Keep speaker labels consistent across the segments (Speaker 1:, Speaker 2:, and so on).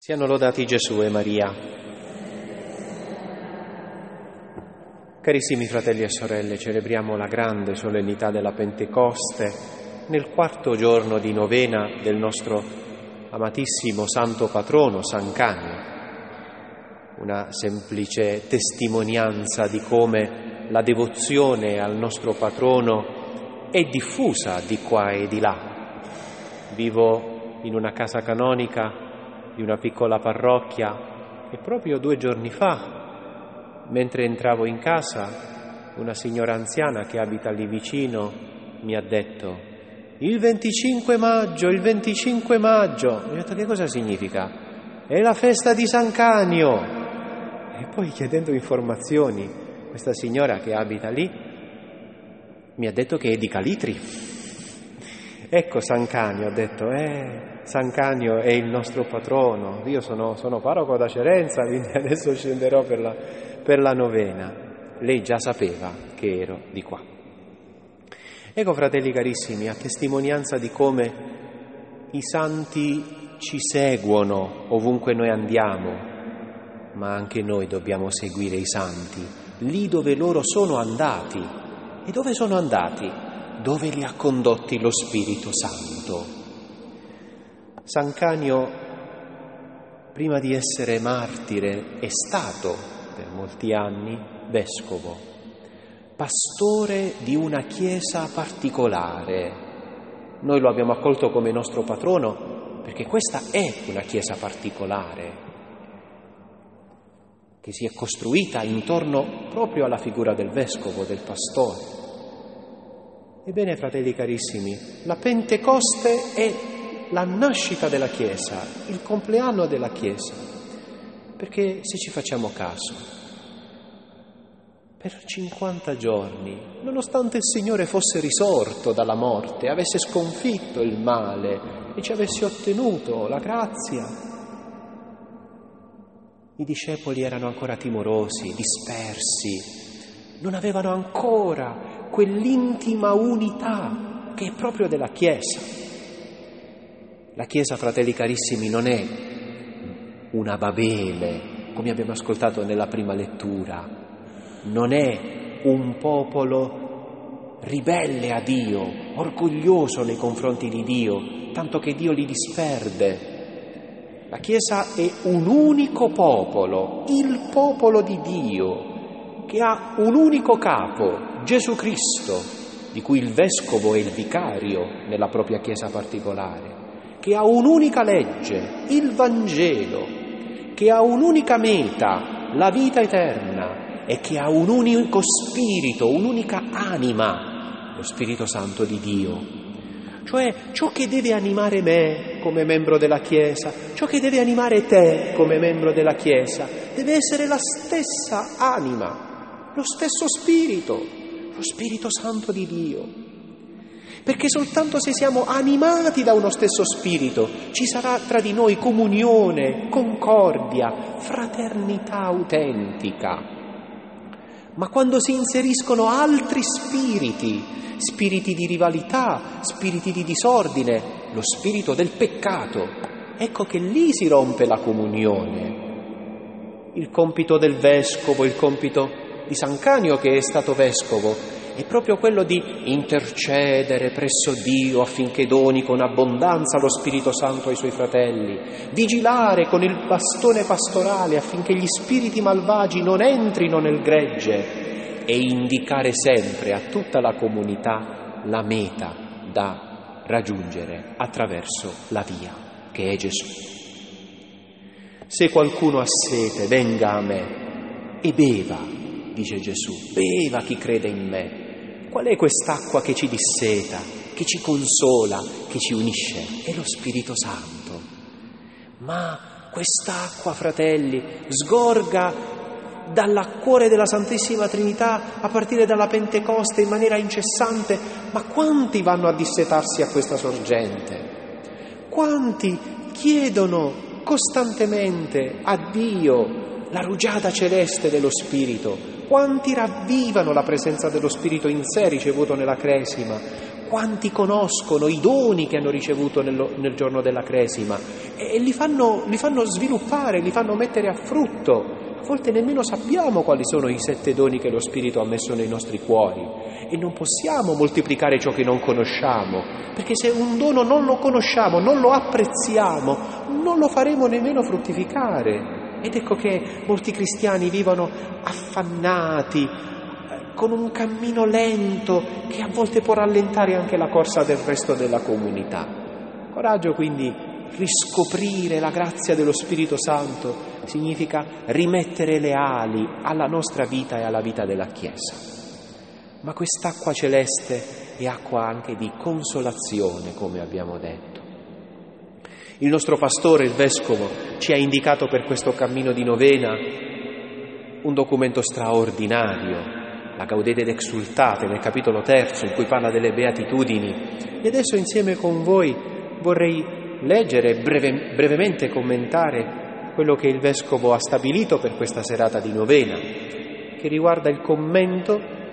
Speaker 1: Siano lodati Gesù e Maria. Carissimi fratelli e sorelle, celebriamo la grande solennità della Pentecoste nel 4° giorno di novena del nostro amatissimo santo patrono, San Canio. Una semplice testimonianza di come la devozione al nostro patrono è diffusa di qua e di là. Vivo in una casa canonica di una piccola parrocchia e proprio 2 giorni fa, mentre entravo in casa, una signora anziana che abita lì vicino mi ha detto: il 25 maggio. Io ho detto: che cosa significa? È la festa di San Canio. E poi, chiedendo informazioni, questa signora che abita lì mi ha detto che è di Calitri. Ecco San Canio, ho detto, San Canio è il nostro patrono. Io sono parroco da Cerenza, quindi adesso scenderò per la novena. Lei già sapeva che ero di qua. Ecco, fratelli carissimi, a testimonianza di come i santi ci seguono ovunque noi andiamo, ma anche noi dobbiamo seguire i santi lì dove loro sono andati. E dove sono andati? Dove li ha condotti lo Spirito Santo. San Canio, prima di essere martire, è stato per molti anni vescovo, pastore di una chiesa particolare. Noi lo abbiamo accolto come nostro patrono perché questa è una chiesa particolare che si è costruita intorno proprio alla figura del vescovo, del pastore. Ebbene, fratelli carissimi, la Pentecoste è la nascita della Chiesa, il compleanno della Chiesa, perché se ci facciamo caso, per 50 giorni, nonostante il Signore fosse risorto dalla morte, avesse sconfitto il male e ci avesse ottenuto la grazia, i discepoli erano ancora timorosi, dispersi, non avevano ancora quell'intima unità che è proprio della Chiesa. La Chiesa, fratelli carissimi, non è una Babele, come abbiamo ascoltato nella prima lettura, non è un popolo ribelle a Dio, orgoglioso nei confronti di Dio, tanto che Dio li disperde. La Chiesa è un unico popolo, il popolo di Dio, che ha un unico capo, Gesù Cristo, di cui il vescovo è il vicario nella propria Chiesa particolare, che ha un'unica legge, il Vangelo, che ha un'unica meta, la vita eterna, e che ha un unico spirito, un'unica anima, lo Spirito Santo di Dio. Cioè ciò che deve animare me come membro della Chiesa, ciò che deve animare te come membro della Chiesa, deve essere la stessa anima, lo stesso Spirito, lo Spirito Santo di Dio. Perché soltanto se siamo animati da uno stesso Spirito ci sarà tra di noi comunione, concordia, fraternità autentica. Ma quando si inseriscono altri spiriti di rivalità, spiriti di disordine, lo spirito del peccato, ecco che lì si rompe la comunione. Il compito del vescovo, il compito di San Canio, che è stato vescovo, è proprio quello di intercedere presso Dio affinché doni con abbondanza lo Spirito Santo ai suoi fratelli, vigilare con il bastone pastorale affinché gli spiriti malvagi non entrino nel gregge e indicare sempre a tutta la comunità la meta da raggiungere attraverso la via, che è Gesù. Se qualcuno ha sete, venga a me e beva, dice Gesù, beva chi crede in me. Qual è quest'acqua che ci disseta, che ci consola, che ci unisce? È lo Spirito Santo. Ma quest'acqua, fratelli, sgorga dal cuore della Santissima Trinità a partire dalla Pentecoste in maniera incessante. Ma quanti vanno a dissetarsi a questa sorgente? Quanti chiedono costantemente a Dio la rugiada celeste dello Spirito? Quanti ravvivano la presenza dello Spirito in sé ricevuto nella Cresima? Quanti conoscono i doni che hanno ricevuto nel giorno della Cresima? e li fanno sviluppare, li fanno mettere a frutto. A volte nemmeno sappiamo quali sono i 7 doni che lo Spirito ha messo nei nostri cuori e non possiamo moltiplicare ciò che non conosciamo, perché se un dono non lo conosciamo, non lo apprezziamo, non lo faremo nemmeno fruttificare. Ed ecco che molti cristiani vivono affannati, con un cammino lento che a volte può rallentare anche la corsa del resto della comunità. Coraggio quindi. Riscoprire la grazia dello Spirito Santo significa rimettere le ali alla nostra vita e alla vita della Chiesa. Ma quest'acqua celeste è acqua anche di consolazione, come abbiamo detto. Il nostro pastore, il Vescovo, ci ha indicato per questo cammino di novena un documento straordinario, la Gaudete et Exsultate, nel capitolo 3, in cui parla delle beatitudini. E adesso insieme con voi vorrei leggere e brevemente commentare quello che il Vescovo ha stabilito per questa serata di novena, che riguarda il commento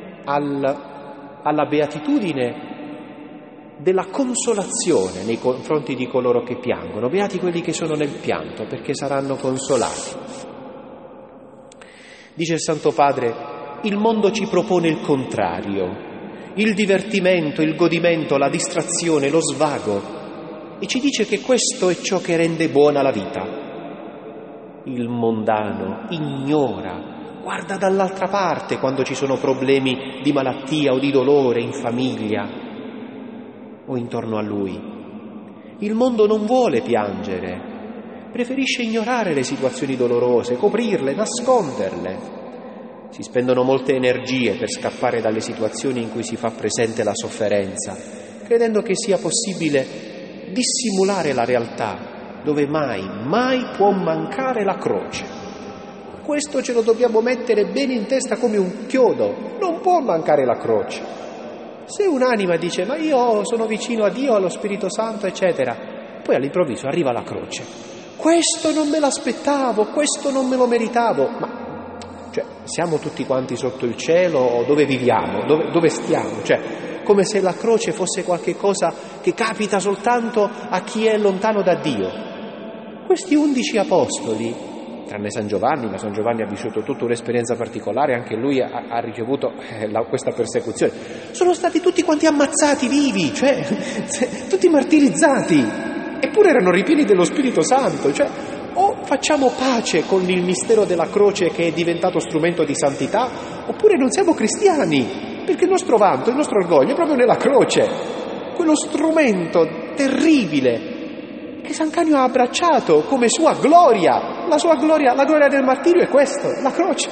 Speaker 1: alla beatitudine della consolazione nei confronti di coloro che piangono. Beati quelli che sono nel pianto, perché saranno consolati. Dice il Santo Padre: il mondo ci propone il contrario, il divertimento, il godimento, la distrazione, lo svago, e ci dice che questo è ciò che rende buona la vita. Il mondano ignora, guarda dall'altra parte quando ci sono problemi di malattia o di dolore in famiglia o intorno a lui. Il mondo non vuole piangere, preferisce ignorare le situazioni dolorose, coprirle, nasconderle. Si spendono molte energie per scappare dalle situazioni in cui si fa presente la sofferenza, credendo che sia possibile dissimulare la realtà dove mai può mancare la croce. Questo ce lo dobbiamo mettere bene in testa come un chiodo, non può mancare la croce. Se un'anima dice: ma io sono vicino a Dio, allo Spirito Santo, eccetera, poi all'improvviso arriva la croce, questo non me l'aspettavo, questo non me lo meritavo, ma siamo tutti quanti sotto il cielo o dove viviamo, dove stiamo? Come se la croce fosse qualche cosa che capita soltanto a chi è lontano da Dio. Questi 11 apostoli, tranne San Giovanni, ma San Giovanni ha vissuto tutta un'esperienza particolare, anche lui ha ricevuto questa persecuzione, sono stati tutti quanti ammazzati vivi, tutti martirizzati, eppure erano ripieni dello Spirito Santo. O facciamo pace con il mistero della croce che è diventato strumento di santità, oppure non siamo cristiani. Perché il nostro vanto, il nostro orgoglio è proprio nella croce, quello strumento terribile che San Canio ha abbracciato come sua gloria. La sua gloria, la gloria del martirio è questo, la croce.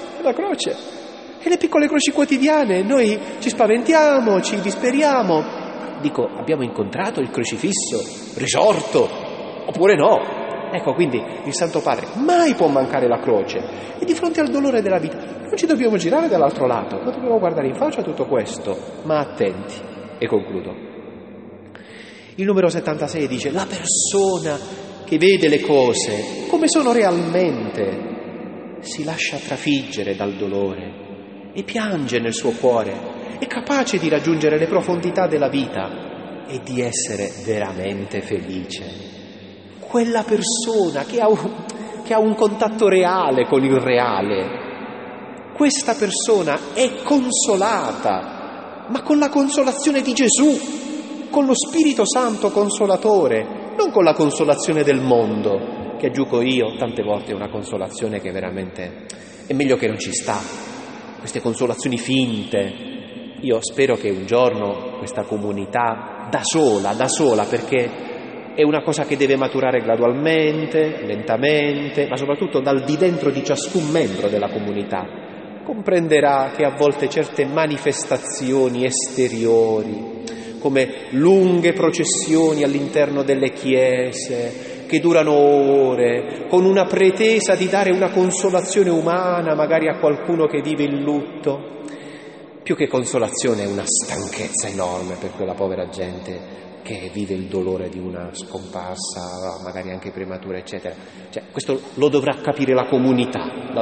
Speaker 1: E le piccole croci quotidiane, noi ci spaventiamo, ci disperiamo. Dico, abbiamo incontrato il crocifisso risorto, oppure no? Ecco, quindi il Santo Padre: mai può mancare la croce. E di fronte al dolore della vita non ci dobbiamo girare dall'altro lato, ma dobbiamo guardare in faccia tutto questo, ma attenti. E concludo. Il numero 76 dice: la persona che vede le cose come sono realmente si lascia trafiggere dal dolore e piange nel suo cuore, è capace di raggiungere le profondità della vita e di essere veramente felice. Quella persona che ha un contatto reale con il reale, questa persona è consolata, ma con la consolazione di Gesù, con lo Spirito Santo consolatore, non con la consolazione del mondo, che aggiungo io tante volte è una consolazione che veramente è meglio che non ci sta, queste consolazioni finte. Io spero che un giorno questa comunità da sola, perché è una cosa che deve maturare gradualmente, lentamente, ma soprattutto dal di dentro di ciascun membro della comunità. Comprenderà che a volte certe manifestazioni esteriori, come lunghe processioni all'interno delle chiese, che durano ore, con una pretesa di dare una consolazione umana, magari a qualcuno che vive il lutto, più che consolazione è una stanchezza enorme per quella povera gente che vive il dolore di una scomparsa, magari anche prematura, eccetera. Questo lo dovrà capire la comunità,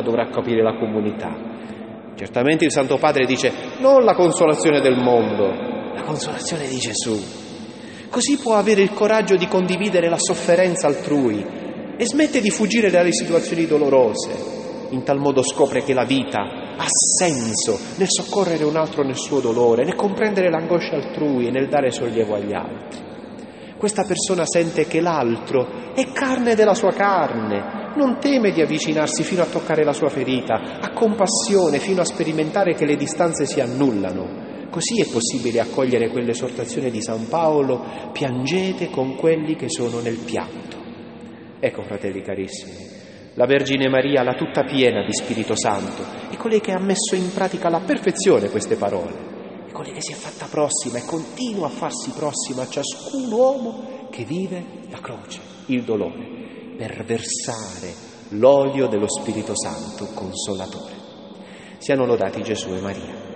Speaker 1: Certamente il Santo Padre dice: non la consolazione del mondo, la consolazione di Gesù. Così può avere il coraggio di condividere la sofferenza altrui e smette di fuggire dalle situazioni dolorose. In tal modo scopre che la vita ha senso nel soccorrere un altro nel suo dolore, nel comprendere l'angoscia altrui e nel dare sollievo agli altri. Questa persona sente che l'altro è carne della sua carne, non teme di avvicinarsi fino a toccare la sua ferita, ha compassione fino a sperimentare che le distanze si annullano. Così è possibile accogliere quell'esortazione di San Paolo: piangete con quelli che sono nel pianto. Ecco, fratelli carissimi, la Vergine Maria, la tutta piena di Spirito Santo, è colei che ha messo in pratica alla perfezione queste parole. È colei che si è fatta prossima e continua a farsi prossima a ciascun uomo che vive la croce, il dolore, per versare l'olio dello Spirito Santo consolatore. Siano lodati Gesù e Maria.